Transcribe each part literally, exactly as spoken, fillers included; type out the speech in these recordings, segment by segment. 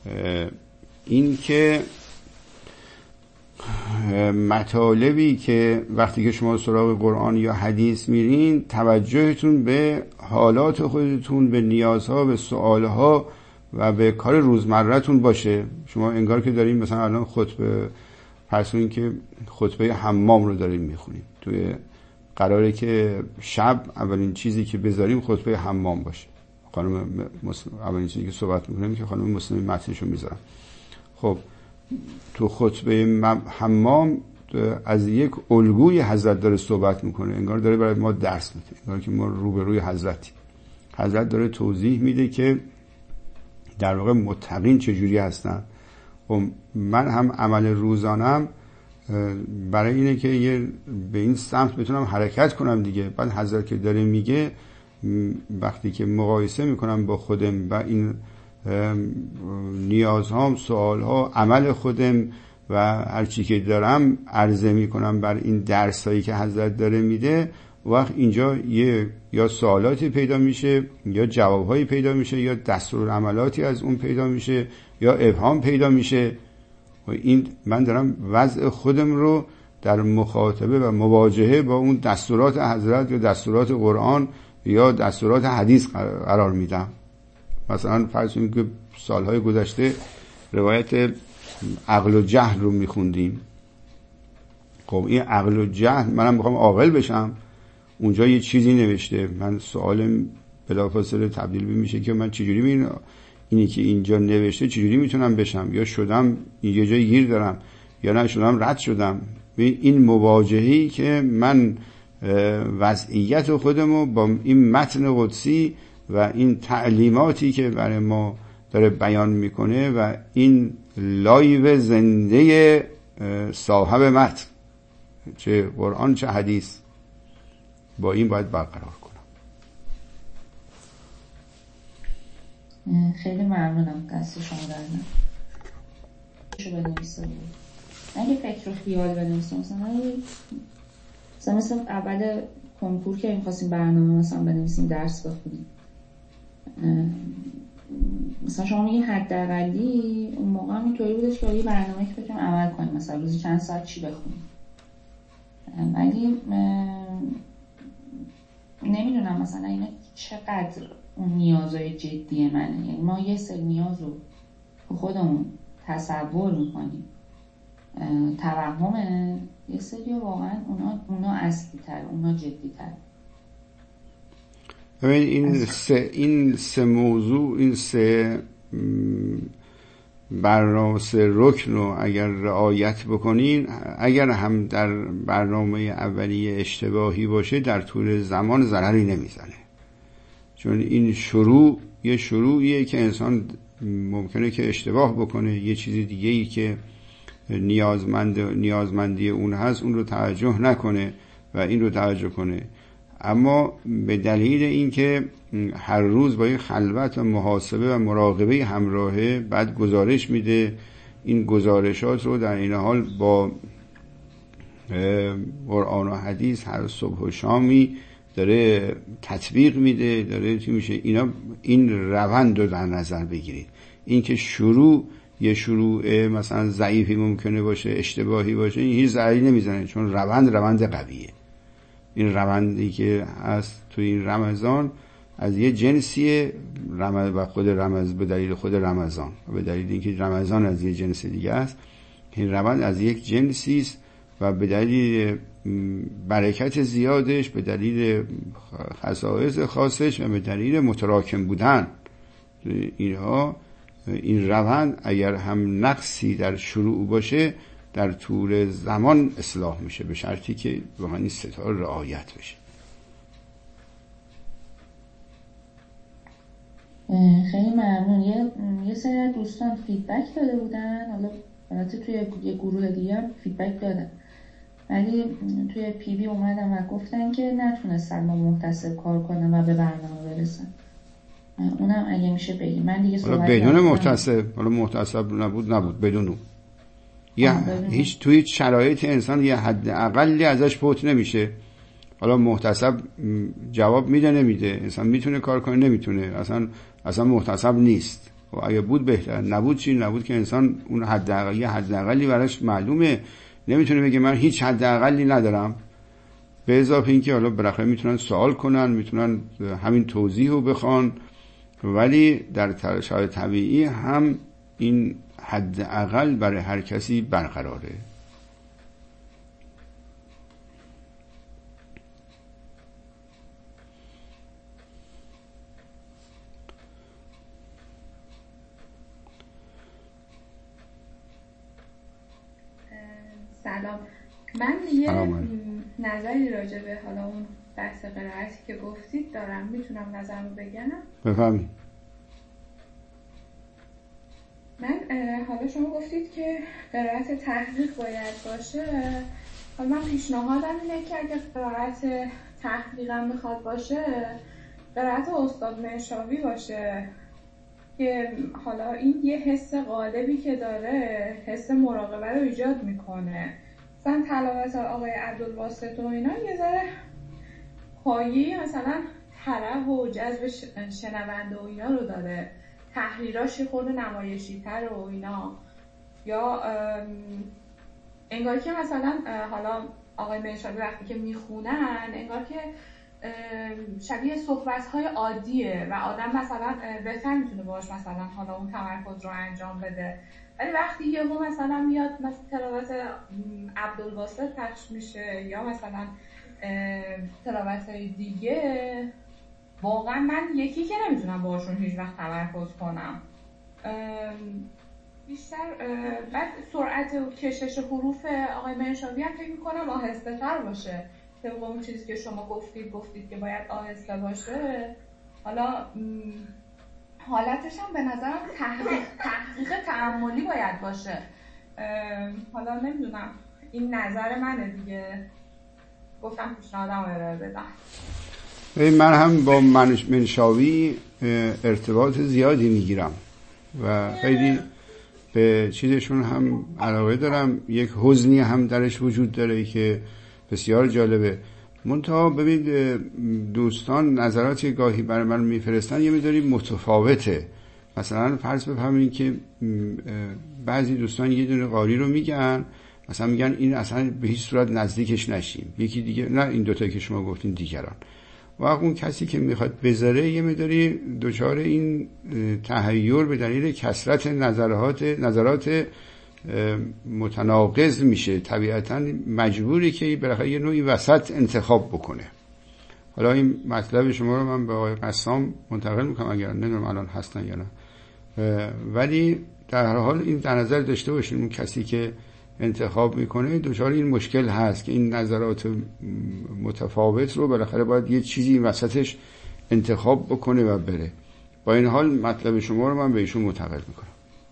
این که مطالبی که وقتی که شما سراغ قرآن یا حدیث میرین، توجهتون به حالات خودتون، به نیازها، به سوالها و به کار روزمره‌تون باشه. شما انگار که دارین مثلا الان خطبه، پس این که خطبه حمام رو داریم میخونیم، توی قراره که شب اولین چیزی که بذاریم خطبه حمام باشه. خانم مسلم اولین چیزی که صحبت میکنیم که خانم مسلم متنشو میذارن. خب تو خطبه حمام از یک الگوی حضرت داره صحبت میکنه، انگار داره برای ما درس میده، انگار که ما روبروی حضرتی. حضرت داره توضیح میده که در واقع متقین چجوری هستن. و من هم عمل روزانم برای اینه که یه به این سمت بتونم حرکت کنم دیگه. بعد حضرت که داره میگه، وقتی که مقایسه میکنم با خودم و این نیازهام، سوالها، عمل خودم و هر چی که دارم عرضه میکنم بر این درسایی که حضرت داره میده، وقت اینجا یه یا سوالاتی پیدا میشه، یا جوابهایی پیدا میشه، یا دستورالعملاتی از اون پیدا میشه، یا ابهام پیدا میشه. و این من دارم وضع خودم رو در مخاطبه و مواجهه با اون دستورات حضرت یا دستورات قرآن یا دستورات حدیث قرار میدم. مثلا فرض کنید که سالهای گذشته روایت عقل و جهل رو میخوندیم. خب این عقل و جهل، منم میخوام عاقل بشم، اونجا یه چیزی نوشته، من سوالم بلافاصله تبدیل میشه که من چجوری می اینی که اینجا نوشته چجوری میتونم بشم، یا شدم یه جای گیر دارم یا نه شدم رد شدم. این مواجهه‌ای که من وضعیت خودمو با این متن قدسی و این تعلیماتی که برای ما داره بیان میکنه و این لایو زنده صاحب متن، چه قرآن چه حدیث، با این باید برقرار کنم. خیلی ممنونم، دست شما در من شو بنویسم. اگه فکر و خیال بنویسم، مثلا مثلا مثل اول کنکور که می‌خواستیم برنامه مثلا بنویسیم، درس بخونیم، مثلا شما میگی حداقلی اون موقع هم اینطوری بودش که یه برنامه که بتونیم عمل کنیم، مثلا روزی چند ساعت چی بخونیم. ولی نمیدونم مثلا اینا چقدر اون نیازهای جدی منه. یعنی ما یه سری نیاز رو خودمون تصور میکنیم، توهمه، یه سری واقعا اونا اونا اصلی تر، اونا جدی تر. این سه این سه موضوع، این سه برنامه، سه رکن رو اگر رعایت بکنین، اگر هم در برنامه اولیه اشتباهی باشه، در طول زمان ضرری نمیزنه. چون این شروع یه شروعیه که انسان ممکنه که اشتباه بکنه، یه چیز دیگه ای که نیازمند نیازمندی اون هست اون رو توجه نکنه و این رو توجه کنه. اما به دلیل اینکه هر روز با این خلوت و محاسبه و مراقبه همراهه، بعد گزارش میده، این گزارشات رو در این حال با قرآن و حدیث هر صبح و شامی داره تطبیق میده، داره چی میشه، اینا این روند رو در نظر بگیرید. این که شروع یه شروع مثلا ضعیفی ممکنه باشه، اشتباهی باشه، این هیچ ضرری نمیزنه، چون روند روند قویه. این روندی که هست تو این رمضان از یه جنسیه، رمضان و خود رمضان به دلیل خود رمضان و به دلیل اینکه رمضان از یه جنس دیگه است، این روند از یک جنسی است و به دلیل برکت زیادش، به دلیل خصائص خاصش و به دلیل متراکم بودن اینها، این روند اگر هم نقصی در شروع باشه در طول زمان اصلاح میشه، به شرطی که واقعا این ستا رعایت بشه. خیلی ممنون. یه یه سری دوستان فیدبک داده بودن، حالا البته توی یه گروه دیگه هم فیدبک دادن، ولی توی پی وی اومدن و گفتن که نتونستن با محتسب کار کنن و به برنامه برسن. اونم اگه میشه بگی. من دیگه صحبت بدون محتسب، حالا محتسب نبود نبود بدونو یا هیچ توی شرایط انسان یه حد اقلی ازش فوت نمیشه. حالا محتسب جواب میده نمیده، انسان میتونه کار کنه نمیتونه، اصلا اصلا محتسب نیست. و اگه بود بهتر، نبود چی؟ نبود که انسان اون حداقل یه حداقلی براش معلومه، نمیتونه بگه من هیچ حداقلی ندارم. به اضافه اینکه حالا بالاخره میتونن سوال کنن، میتونن همین توضیح رو بخوان، ولی در شرایط طبیعی هم این حداقل برای هر کسی برقراره. سلام. من یه نظری راجع به حالا اون بحث قرائتی که گفتید دارم، میتونم نظرمو بگم؟ بفهمید. من حالا شما گفتید که قرائت تحقیق باید باشه. حالا من پیشنهادم اینه که اگه قرائت تحقیقم میخواد باشه، قرائت استاد مهشاوی باشه که حالا این یه حس غالبی که داره، حس مراقبه رو ایجاد میکنه. مثلا تلاوت آقای عبدالواسط و اینا یه ذره پایه‌ای مثلا طرب و جذب شنونده و اینا رو داره، تحریراش خود نمایشی تر و اینا، یا انگار که مثلا حالا آقای مهشاوی وقتی که میخونن انگار که شبیه صحبت‌های عادیه و آدم مثلا بهتر میتونه باش مثلا حالا اون تمرکز رو انجام بده. ولی وقتی یهو مثلا میاد مثلا تلاوت عبدالواسط پخش میشه یا مثلا تلاوت‌های دیگه، واقعا من یکی که نمیتونم باشون هیچ وقت تمرکز کنم. بیشتر بعد سرعت و کشش حروف آقای مهشاوی هم فکر میکنم آهسته تر باشه. طبق اون چیزی که شما گفتید گفتید که باید آهسته باشه. حالا حالتش هم به نظرم تحقیق تحقیق تأملی باید باشه. حالا نمیدونم، این نظر منه دیگه، گفتم پیشنهادم رو ارائه بدم. من هم با مهشاوی ارتباط زیادی میگیرم و خیلی به چیزشون هم علاقه دارم. یک حزنی هم درش وجود داره که بسیار جالبه. منتها ببینید دوستان نظراتی گاهی برای من میفرستن یه مقداری متفاوته. مثلا فرض بفرمایید که بعضی دوستان یه دونه قاری رو میگن، مثلا میگن این اصلا به هیچ صورت نزدیکش نشیم. یکی دیگه نه، این دوتا که شما گفتین دیگران. و اون کسی که میخواد بذاره یه مقداری دچار این تحیر به دلیل کثرت نظرات نظرات متناقض میشه، طبیعتا مجبوری که بالاخره یه نوعی وسط انتخاب بکنه. حالا این مطلب شما رو من به آقای قسام منتقل میکنم، اگر نمیدونم الان هستن یا نه، ولی در هر حال این در نظر داشته باشین اون کسی که انتخاب میکنه دچار این مشکل هست که این نظرات متفاوت رو بالاخره باید یه چیزی وسطش انتخاب بکنه و بره. با این حال مطلب شما رو من به ایشون منتقل میکنم.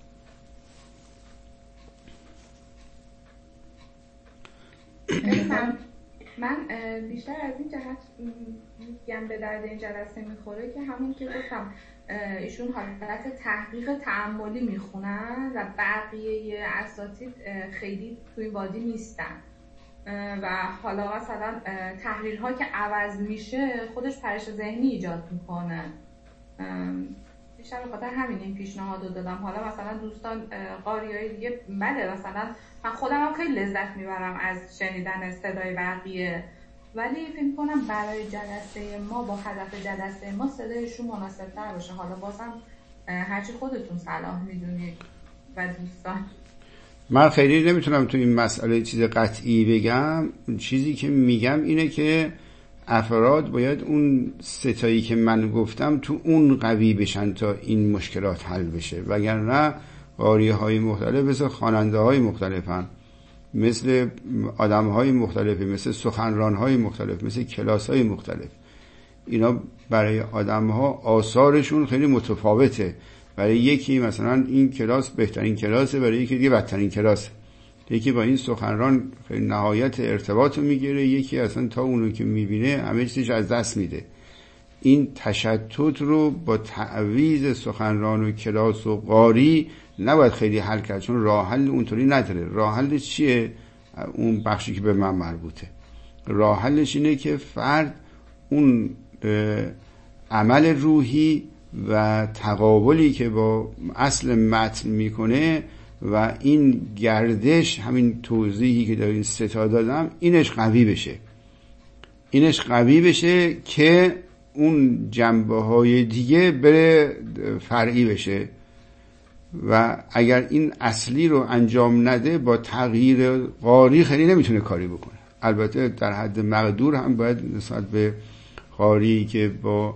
من من بیشتر از این جهت میگم به درد این جلسه میخوره که همون که گفتم ایشون حالت تحقیق تأملی میخونن و بقیه اساتید خیلی توی این وادی نیستن و حالا مثلا تحلیل‌ها که عوض میشه خودش پرش ذهنی ایجاد میکنه. بیشتر به خاطر همین این پیشنهاد رو دادم. حالا مثلا دوستان قاریای دیگه بله، مثلا من خودم هم خیلی لذت میبرم از شنیدن صدای بقیه، ولی فکر کنم برای جلسه ما با هدف جلسه ما صدایشون مناسب‌تر باشه. حالا بازم هرچی خودتون صلاح میدونید و دوستان. من خیلی نمیتونم تو این مسئله چیز قطعی بگم. چیزی که میگم اینه که افراد باید اون ستایی که من گفتم تو اون قوی بشن تا این مشکلات حل بشه، وگرنه قاریه های مختلف مثل خواننده های مختلفن، مثل آدم های مختلفی، مثل سخنران های مختلف، مثل کلاس های مختلف. اینا برای آدم ها آثارشون خیلی متفاوته. برای یکی مثلا این کلاس بهترین کلاسه، برای یکی دیگه بدترین کلاسه. یکی با این سخنران خیلی نهایت ارتباط رو میگیره، یکی اصلا تا اونو که میبینه همه چیزش از دست میده. این تشتت رو با تعویض سخنران و کلاس و قاری نباید خیلی حل کرد، چون راه حل اونطوری نداره. راه حلش چیه؟ اون بخشی که به من مربوطه. راه حلش اینه که فرد اون عمل روحی و تقابلی که با اصل متن میکنه و این گردش، همین توضیحی که در این ستا دادم، اینش قوی بشه اینش قوی بشه که اون جنبه های دیگه بره فرعی بشه. و اگر این اصلی رو انجام نده با تغییر قاری خیلی نمیتونه کاری بکنه. البته در حد مقدور هم باید نسبت به قاری که با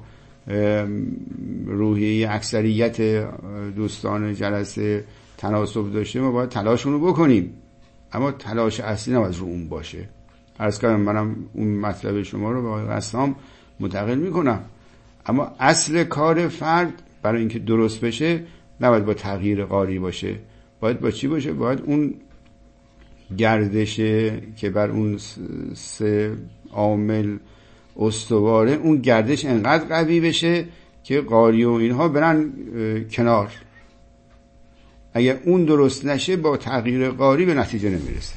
روحیه اکثریت دوستان جلسه تناسب داشته ما باید تلاشون رو بکنیم، اما تلاش اصلی نباید رو اون باشه. عرض کردم منم اون مطلب شما رو به آقای قسام منتقل میکنم، اما اصل کار فرد برای اینکه درست بشه نباید با تغییر قاری باشه. باید با چی باشه؟ باید اون گردشه که بر اون سه عامل استواره، اون گردش انقدر قوی بشه که قاری و اینها برن کنار. اگر اون درست نشه با تغییر قاری به نتیجه نمیرسه.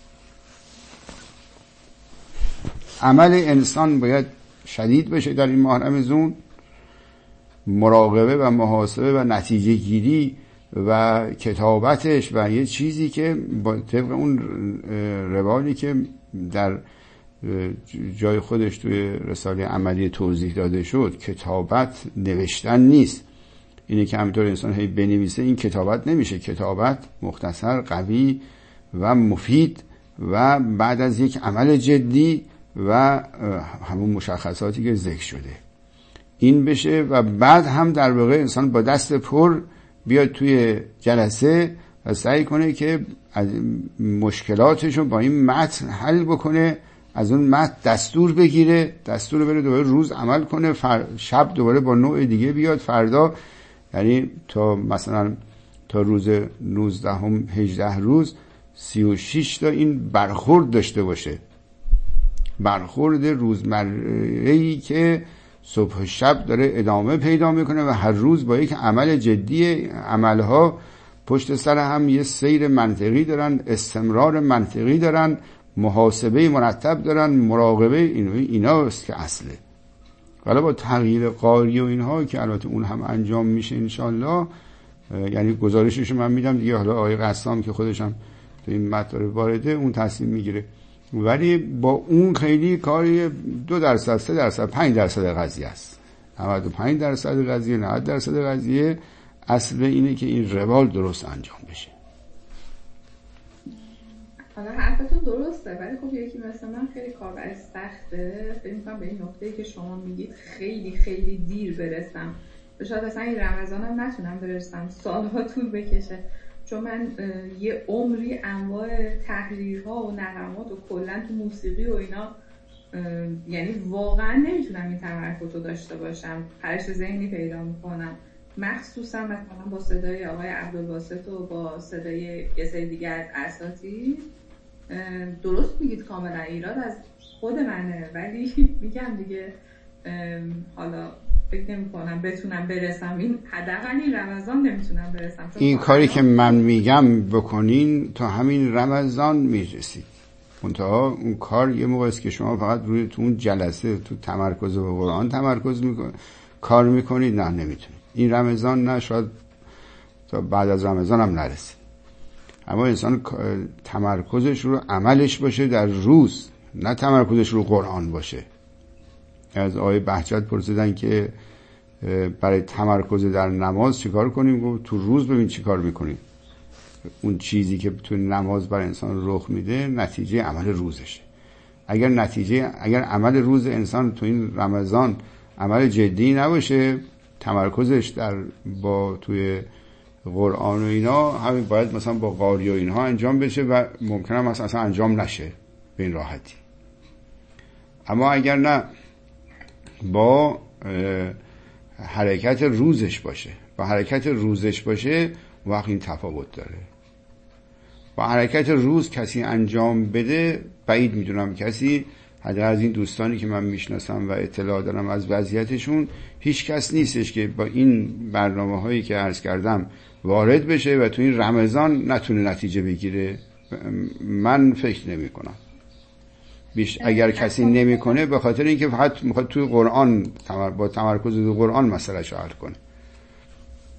عمل انسان باید شدید بشه در این ماه رمضان، مراقبه و محاسبه و نتیجه گیری و کتابتش و یه چیزی که با طبق اون روالی که در جای خودش توی رساله عملی توضیح داده شد، کتابت نوشتن نیست. اینه که همینطور انسان هی بنویسه، این کتابت نمیشه. کتابت مختصر، قوی و مفید و بعد از یک عمل جدی و همون مشخصاتی که ذکر شده این بشه و بعد هم در واقع انسان با دست پر بیاد توی جلسه و سعی کنه که از مشکلاتشو با این متن حل بکنه، از اون متن دستور بگیره، دستور بره دوباره روز عمل کنه، فر... شب دوباره با نوع دیگه بیاد، فردا یعنی تا مثلا تا روز نوزدهم هجده روز سی و شش تا این برخورد داشته باشه، برخورد روزمره‌ای که صبح و شب داره ادامه پیدا میکنه و هر روز با یک عمل جدی، عملها پشت سر هم یه سیر منطقی دارن، استمرار منطقی دارن، محاسبه مرتب دارن، مراقبه، اینا است که اصله. حالا با تغییر قاری و اینها که البته اون هم انجام میشه انشالله، یعنی گزارشش من میدم دیگه، حالا آقای قسام که خودشم تو این مطلب وارده اون تصمیم میگیره، ولی با اون خیلی کاری دو درصد سه درصد پنج درصد قضیه است. نود و پنج درصد قضیه، نود درصد قضیه اصل اینه که این روال درست انجام بشه. حالا حرفتون درسته، ولی خب یکی مثلا من خیلی کار سخته، فکر می‌کنم به این نقطه‌ای که شما میگید خیلی خیلی دیر برسم، شاید اصلا این رمضانم نتونم برسم، سالها طول بکشه، چون من یه عمری انواع تحریرها و نغمات و کلا تو موسیقی و اینا، یعنی واقعا نمیتونم این تمرکز رو داشته باشم، پرش ذهنی پیدا میکنم، مخصوصا مثلا با صدای آقای عبدالباسط و با صدای یه سری دیگه از اساتید. درست میگید کاملا، ایراد از خود منه، ولی میگم دیگه حالا فکر نمی کنم بتونم برسم، این حداقل این رمضان نمیتونم برسم. این کاری که من میگم بکنین تا همین رمضان میرسید. منتها اون کار یه موقع است که شما فقط روی تو اون جلسه تو تمرکز و قرآن تمرکز میکنید، کار میکنید، نه نمیتونید. این رمضان نه، شاید تا بعد از رمضان هم نرسه. اما انسان تمرکزش رو عملش باشه در روز، نه تمرکزش رو قرآن باشه. از آقای بهجت پرسیدن که برای تمرکز در نماز چیکار کنیم؟ گفت تو روز ببین چیکار میکنیم. اون چیزی که تو نماز بر انسان رخ میده نتیجه عمل روزشه. اگر نتیجه اگر عمل روز انسان تو این رمضان عمل جدی نباشه، تمرکزش در با توی قرآن و اینا همین باید مثلا با قاری و اینها انجام بشه و ممکنه مثلا اصلا انجام نشه به این راحتی. اما اگر نه با حرکت روزش باشه، با حرکت روزش باشه وقت این تفاوت داره. با حرکت روز کسی انجام بده، بعید میدونم کسی، حتی از این دوستانی که من میشناسم و اطلاع دارم از وضعیتشون، هیچ کس نیستش که با این برنامه هایی که عرض کردم وارد بشه و تو این رمضان نتونه نتیجه بگیره. من فکر نمی کنم. بیش اگر کسی نمیکنه به خاطر اینکه فقط میخواد توی قرآن با تمرکز توی قرآن مسئله حل کنه.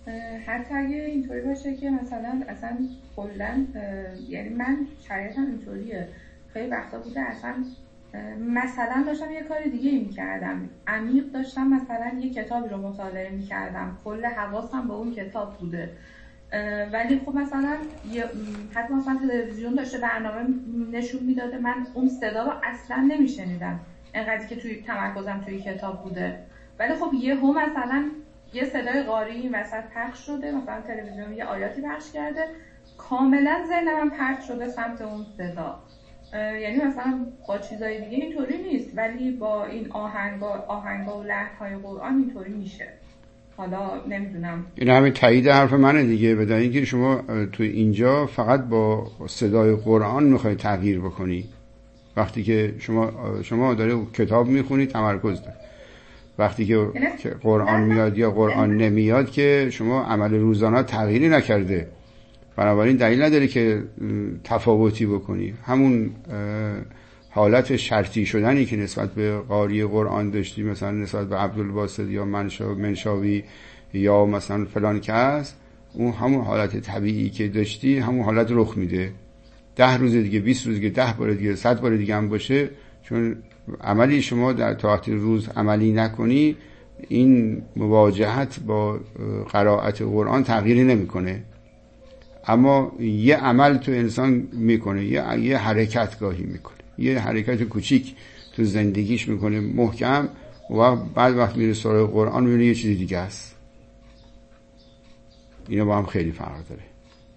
حتی اگه اینطوری باشه که مثلا اصلا کلا یعنی من شرایطم اینطوریه، خیلی وقتا بوده اصلا مثلا داشتم یه کار دیگه میکردم، عمیق داشتم مثلا یه کتابی رو مطالعه میکردم، کل حواسم به اون کتاب بوده، ولی خب مثلا حتی مثلا تلویزیون داشته برنامه نشون میداده، من اون صدا رو اصلا نمیشنیدم انقدر که توی تمرکزم توی کتاب بوده. ولی خب یه هم مثلا یه صدای قاری این وسط پخش شده، مثلا تلویزیون یه آیاتی پخش کرده، کاملا ذهنم پرت شده سمت اون صدا. یعنی مثلا با چیزای دیگه اینطوری نیست، ولی با این آهنگا آهنگا و لحن‌های قرآن اینطوری میشه. حالا نمیدونم، این همین تایید حرف منه دیگه، بدون اینکه شما تو اینجا فقط با صدای قرآن میخوای تغییر بکنی. وقتی که شما شما داره کتاب میخونی تمرکز داره، وقتی که قرآن میاد یا قرآن نمیاد که شما عمل روزانه تغییری نکرده، بنابراین دلیل نداره که تفاوتی بکنی. همون حالت شرطی شدنی که نسبت به قاری قرآن داشتی، مثلا نسبت به عبدالباسط یا منشاوی یا مثلا فلان کس، اون همون حالت طبیعی که داشتی همون حالت رخ میده. ده روز دیگه، بیست روز دیگه، ده بار دیگه، صد بار دیگه هم باشه، چون عملی شما در تا وقتی روز عملی نکنی، این مواجهت با قرائت قرآن تغییری نمیکنه. اما یه عمل تو انسان میکنه، یه, یه حرکت گاهی میکنه، یه حرکت کوچیک تو زندگیش میکنه محکم، و بعد وقت میره سراغ قرآن میبینه یه چیز دیگه است. اینا با هم خیلی فرق داره.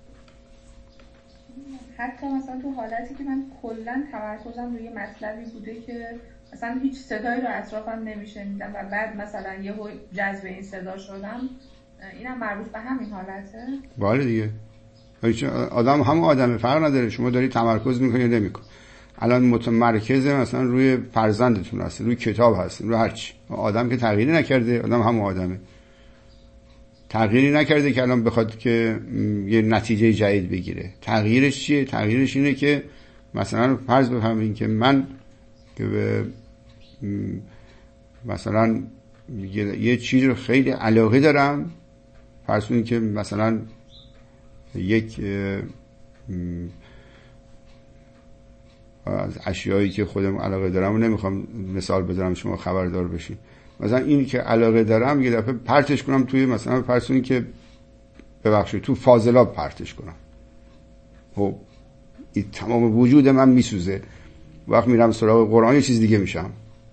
حتی مثلا تو حالتی که من کلا تمرکزم روی مطلبی بوده که مثلا هیچ صدایی رو اطرافم نمیشنیدم و بعد مثلا یه جذب این صدا شدم، اینم مربوط به همین حالته؟ بله دیگه، آدم هم آدمه، فرق نداره شما داری تمرکز میکنی یا نمیکنی. الان متمرکز مثلا روی فرزندتون هست، روی کتاب هست، روی هرچی. آدم که تغییری نکرده، آدم هم آدمه، تغییری نکرده که الان بخواد که یه نتیجه جدید بگیره. تغییرش چیه؟ تغییرش اینه که مثلا فرض بفهمین که من که به مثلا یه چیز رو خیلی علاقه دارم، فرض کنید که مثلا یک از اشیایی که خودم علاقه دارم و نمیخوام مثال بذارم شما خبردار بشین، مثلا این که علاقه دارم یه دفعه پرتش کنم توی مثلا فرض کنید که ببخشید تو فاضلاب پرتش کنم، خب این تمام وجود من میسوزه. وقت میرم سراغ قرآن یه چیز دیگه میشم.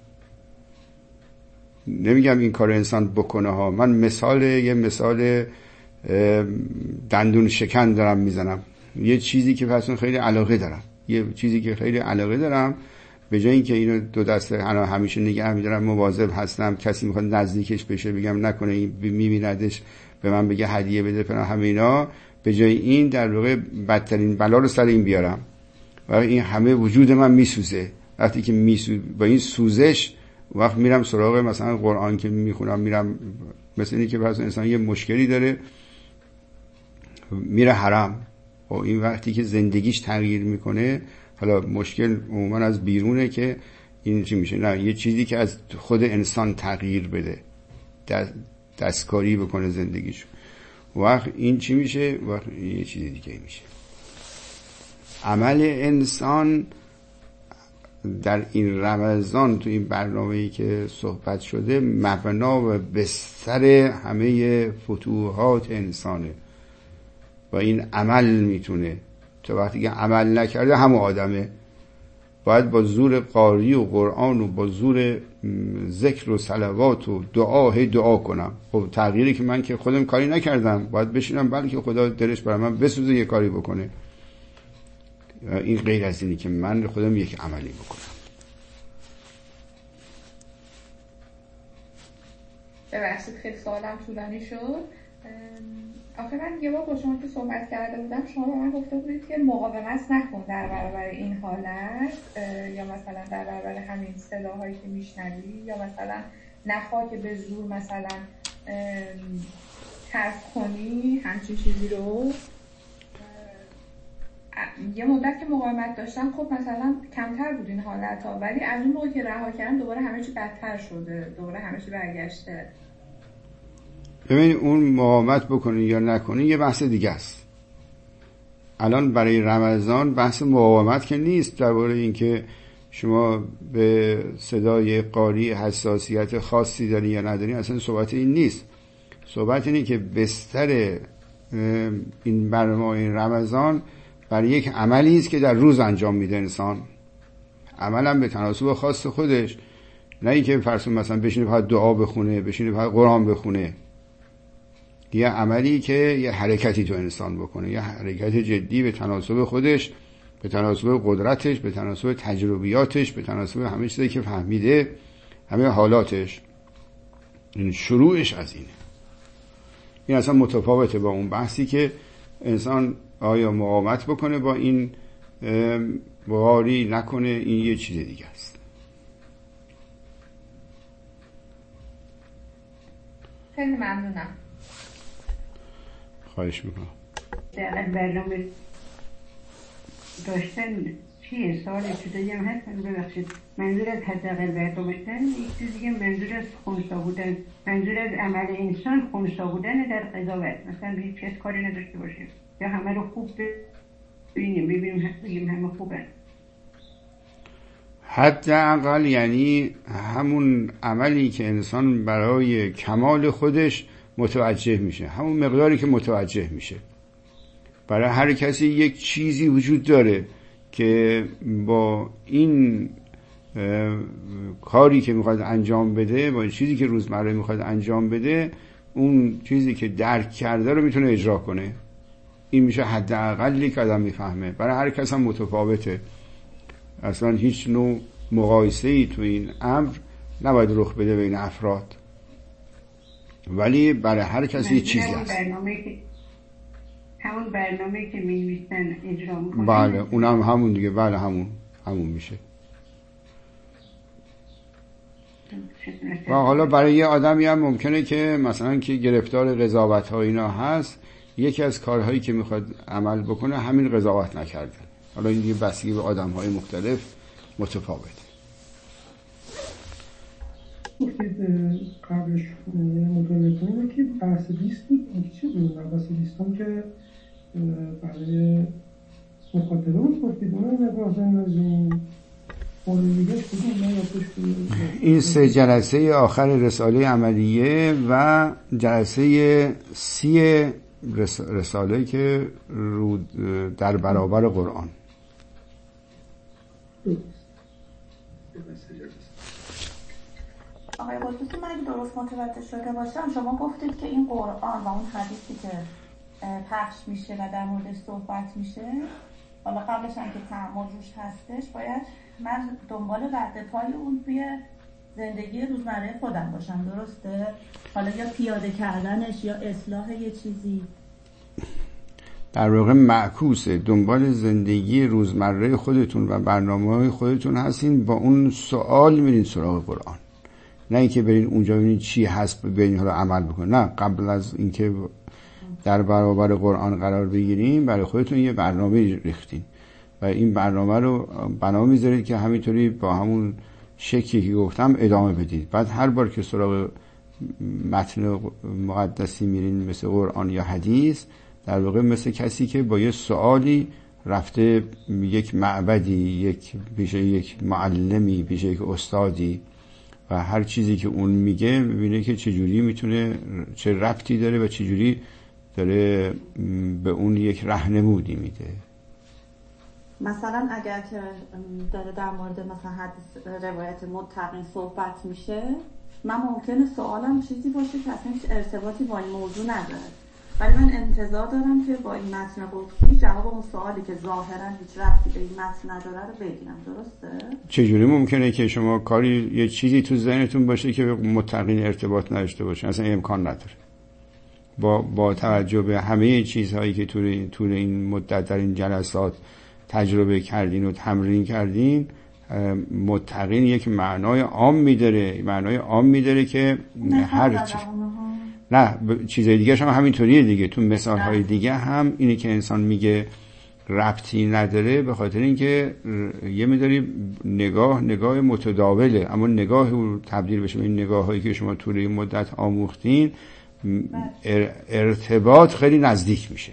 نمیگم این کار انسان بکنه ها، من مثال یه مثال دندون شکن دارم میزنم. یه چیزی که پس خیلی علاقه دارم، یه چیزی که خیلی علاقه دارم، به جای اینکه اینو دو دسته همیشه نگه میدارم، مواظب هستم، کسی میخواد نزدیکش بشه بگم نکنه این میبیندش به من بگه هدیه بده فلان همینا، به جای این در واقع بدترین بلا رو سر این بیارم و این همه وجود من میسوزه. وقتی که میسوزه با این سوزش وقت میرم سراغ مثلا قرآن که میخونم، میرم مثل اینی که مثلا انسان یه مشکلی داره میره حرم، و این وقتی که زندگیش تغییر میکنه، حالا مشکل عموما از بیرونه که این چی میشه، نه یه چیزی که از خود انسان تغییر بده، دستکاری بکنه زندگیش، وقت این چی میشه، وقت یه چیز دیگه میشه. عمل انسان در این رمضان تو این برنامه‌ای که صحبت شده مبنا و بستر همه فتوحات انسانه و این عمل میتونه. تا وقتی که عمل نکرده همون آدمه، باید با زور قاری و قرآن و با زور ذکر و صلوات و دعا هی دعا کنم. خب تغییری که من که خودم کاری نکردم، باید بشینم بلکه خدا دلش برای من بسوزه یه کاری بکنه. این غیر از اینی که من خودم یک عملی بکنم. ببخشید خیلی سوالم طولانی شد. آخه من یه بار با شما که صحبت کرده بودم، شما به من گفته بودید که مقاومت نکن در برابر این حالت، یا مثلا در برابر همین صداهایی که میشنوی، یا مثلا نخواه که به زور مثلا ترک کنی همچین چیزی رو. یه مدت که مقاومت داشتم خب مثلا کمتر بود این حالت ها، ولی از اون موقع که رها کردم دوباره همه چی بدتر شده، دوباره همه چی برگشته. ببینید اون مقاومت بکنه یا نکنه یه بحث دیگه است. الان برای رمضان بحث مقاومت که نیست، درباره اینکه شما به صدای قاری حساسیت خاصی داری یا نداری، اصلا صحبت این نیست. صحبت اینه که بستر این برنامه این رمضان برای یک عملی است که در روز انجام میده انسان، عملا به تناسب خاص خودش، نه اینکه فرض مثلا بشینه فقط دعا بخونه، بشینه فقط قرآن بخونه. یه عملی که یه حرکتی تو انسان بکنه، یه حرکت جدی به تناسب خودش، به تناسب قدرتش، به تناسب تجربیاتش، به تناسب همه چیزی که فهمیده، همه حالاتش. این شروعش از اینه. این اصلا متفاوته با اون بحثی که انسان آیا مقاومت بکنه با این بغاری نکنه، این یه چیز دیگه است. خیلی ممنونم. خواهش میکنم. در برنامه داشتن چیه؟ سوال ابتدایی هم هست، ببخشید. منظور از حداقل برنامه داشتن یک چیز دیگه، منظور از خنثی بودن، منظور از عمل انسان خنثی بودن در قضاوت، مثلا به هیچ کس کاری نداشته باشه یا همه رو خوب ببینیم ببینیم هست بگیم همه خوبه. حداقل یعنی همون عملی که انسان برای کمال خودش متوجه میشه، همون مقداری که متوجه میشه. برای هر کسی یک چیزی وجود داره که با این کاری که میخواد انجام بده، با این چیزی که روزمره میخواد انجام بده، اون چیزی که درک کرده رو میتونه اجرا کنه. این میشه حداقلی که آدم میفهمه. برای هر کس هم متفاوته. اصلا هیچ نوع مقایسه‌ای تو این امر نباید رخ بده بین افراد، ولی برای هر کسی یه چیزی هست. همون برنامه که می‌نویسن اجرا می‌کنن. بله اونم همون دیگه. بله همون همون میشه. و حالا برای یه آدمی هم ممکنه که مثلا که گرفتار قضاوت ها اینا هست، یکی از کارهایی که میخواد عمل بکنه همین قضاوت نکردن. حالا این دیگه بستگی به آدم های مختلف متفاوته. گفتید قبلش مطالعه کنیم که بحث بیست بود، این چی بود؟ بحث بیست هم که برای مخاطبه بود گفتید اون نگاه نازیم این سه جلسه آخر رساله عملیه و جلسه سی رساله که رو در برابر قرآن. آقای قدوسی، من درست متوجه شده باشم شما گفتید که این قرآن و اون حدیثی که پخش میشه و در موردش صحبت میشه، حالا قبلش هم که تعامل روش هستش، باید من دنبال رد پای اون توی زندگی روزمره خودم باشم، درسته؟ حالا یا پیاده کردنش یا اصلاح یه چیزی. در واقع معکوسه، دنبال زندگی روزمره خودتون و برنامه‌های خودتون هستین، با اون سوال میرین سراغ قرآن، نه اینکه برین اونجا ببینید چی هست برین حالا عمل بکنین. نه، قبل از اینکه در برابر قرآن قرار بگیرین برای خودتون یه برنامه ریختین و این برنامه رو بنا میذارید که همینطوری با همون شکلی که گفتم ادامه بدید. بعد هر بار که سراغ متن مقدسی میرین مثل قرآن یا حدیث، در واقع مثل کسی که با یه سوالی رفته یک معبدی، یک پیش یک معلمی، پیش یک استادی و هر چیزی که اون میگه میبینه که چجوری میتونه، چه ربطی داره و چجوری داره به اون یک راهنمودی میده. مثلا اگر که داره در مورد مثلا حدیث روایت متقین صحبت میشه، من ممکنه سوالم چیزی باشه که اصلا هیچ ارتباطی با این موضوع نداره، ولی من انتظار دارم که با این متن قدسی جواب اون سوالی که ظاهرا هیچ ربطی به این متن نداره رو بگیرم، درسته؟ چجوری ممکنه که شما کاری یه چیزی تو ذهنتون باشه که به متقین ارتباط نداشته باشه؟ اصلا امکان نداره. با با توجه به همه چیزهایی که طول طول این مدت در این جلسات تجربه کردین و تمرین کردین، متقین یک معنای عامی داره، معنای عامی داره که هر چی نه چیزای دیگه هم همینطوریه دیگه. تو مثالهای دیگه هم اینه که انسان میگه ربطی نداره، به خاطر اینکه یه مقداری نگاه نگاه متداوله، اما نگاه تبدیل بشه به این نگاهایی که شما طول این مدت آموختین ارتباط خیلی نزدیک میشه.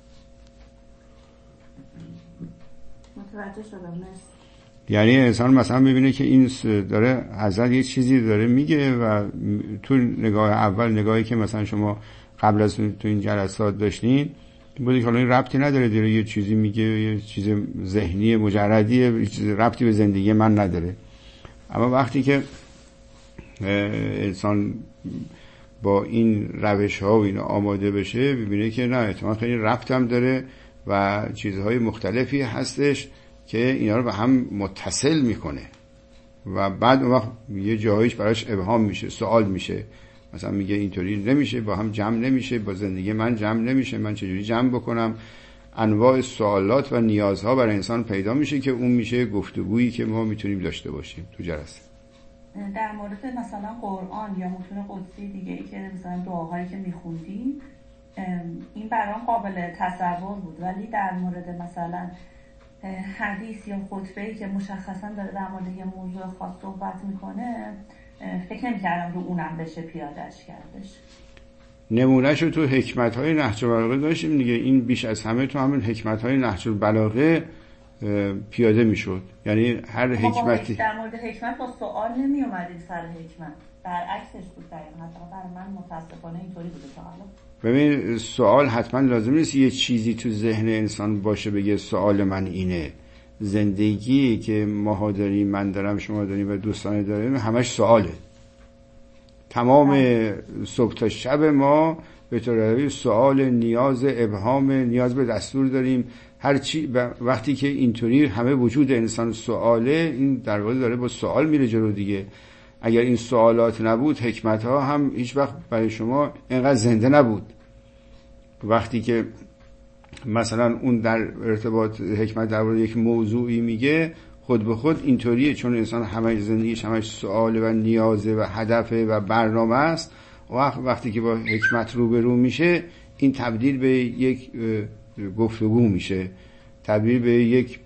متوجه شدم. مرسی. یعنی انسان مثلا میبینه که این داره حضرت یه چیزی داره میگه و تو نگاه اول، نگاهی که مثلا شما قبل از تو این جلسات داشتین بودی که حالا این ربطی نداره، داره یه چیزی میگه، یه چیز ذهنی مجردیه، یه چیز ربطی به زندگی من نداره. اما وقتی که انسان با این روش ها و این آماده بشه ببینه که نه، احتمال خیلی ربط هم داره و چیزهای مختلفی هستش که اینا رو به هم متصل میکنه و بعد اون وقت یه جاهایش براش ابهام میشه، سوال میشه، مثلا میگه اینطوری نمیشه، با هم جمع نمیشه، با زندگی من جمع نمیشه، من چجوری جمع بکنم؟ انواع سوالات و نیازها برای انسان پیدا میشه که اون میشه گفتگویی که ما میتونیم داشته باشیم تو جلسه. در مورد مثلا قرآن یا متون قدسی دیگه ای که مثلا دعاهایی که میخوندیم این برام قابل تصور بود، ولی در مورد مثلا حدیث یا خطبه‌ای که مشخصا داره در مورد یه موضوع خاص صحبت میکنه فکر نمی‌کردم رو اونم بشه پیادهش کردش. نمونهش رو تو حکمت‌های نهج البلاغه داشتیم دیگه. این بیش از همه تو همین حکمت‌های نهج البلاغه پیاده میشد. یعنی هر حکمتی در مورد حکمت با سوال نمی اومدید سر حکمت، برعکسش بود دقیقاً. برای من متاسفانه اینطوری بوده تا حالا. ببین سوال حتما لازم نیست یه چیزی تو ذهن انسان باشه بگه سوال من اینه. زندگی که ماها داریم، من دارم، شما داریم و دوستان داریم، همش سواله. تمام صبح تا شب ما به طور سوال، نیاز، ابهام، نیاز به دستور داریم. هر چی وقتی که اینطوری همه وجود انسان سواله، این در واقع داره با سوال میره جلو دیگه. اگر این سوالات نبود، حکمت ها هم هیچ وقت برای شما اینقدر زنده نبود. وقتی که مثلا اون در ارتباط حکمت در مورد یک موضوعی میگه، خود به خود اینطوریه، چون انسان همه زندگیش همش سواله و نیازه و هدفه و برنامه است. وقت وقتی که با حکمت روبرو میشه، این تبدیل به یک گفتگو میشه، تبدیل به یک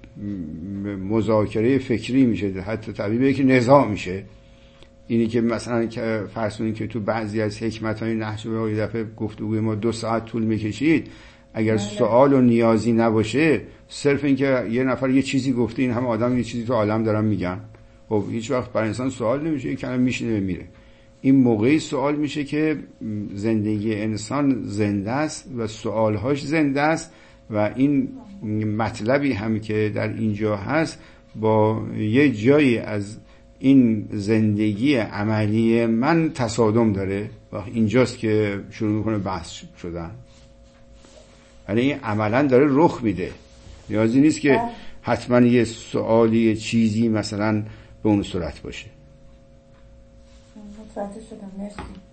مذاکره فکری میشه، حتی تبدیل به یک نزاع میشه. اینی که مثلا که فرض کنید که تو بعضی از حکمت‌های نهج البلاغه یه دفعه گفتگوی ما دو ساعت طول میکشید، اگر سوال و نیازی نباشه، صرف این که یه نفر یه چیزی گفته، این هم آدم یه چیزی تو عالم دارن میگن، خب هیچ وقت برای انسان سوال نمیشه، یک کلمه میشینه میره. این موقعی سوال میشه که زندگی انسان زنده است و سوالهاش زنده است و این مطلبی هم که در اینجا هست با یه جایی از این زندگی عملی من تصادم داره و اینجاست که شروع میکنه بحث شدن. یعنی این عملا داره رخ میده، نیازی نیست که حتما یه سوالی یه چیزی مثلا به اون صورت باشه. متوجه شدم. مرسی.